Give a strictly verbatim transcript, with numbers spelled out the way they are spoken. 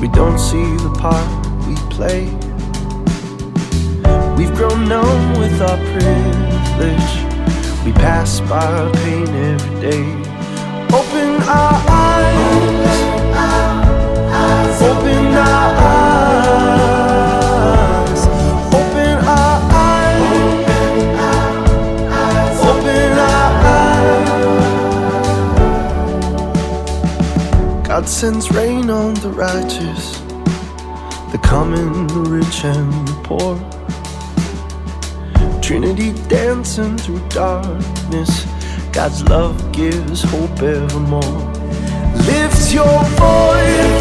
We don't see the part we play. We've grown numb with our privilege. We pass by our pain every day. Open our eyes, open our eyes, open our eyes, open our eyes. God sends rain on the righteous, the common, the rich and the poor. Trinity dancing through darkness. God's love gives hope evermore. Lift your voice.